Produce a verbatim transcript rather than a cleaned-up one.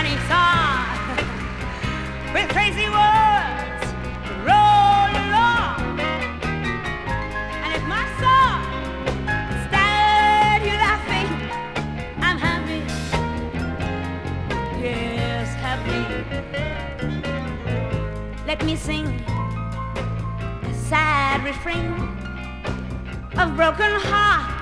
funny song with crazy words roll along. And if my song started you laughing, I'm happy, yes, happy. Let me sing a sad refrain of broken heart